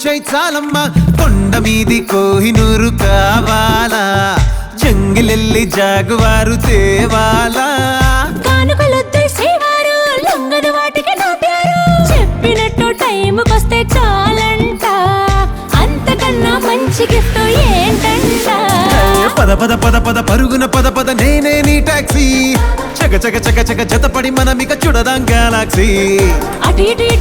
ఇచ్చై చాలమ్మా కొండ మీది కోహినూరు కావాలా జంగిలెల్లి జాగువారు తేవాలా కానుకలొద్దేసేవారు లొంగని వాటికి నాటారు చెప్పినట్టు టైంకొస్తే చాలంట అంతకన్నా మంచి గిఫ్ట్ ఏంటంట పద పద పద పద పరుగున పద పద నేనే నీ టాక్సీ చక చక చక చక జతపడి మనమిక చూడదాం గెలాక్సీ అటు ఇటు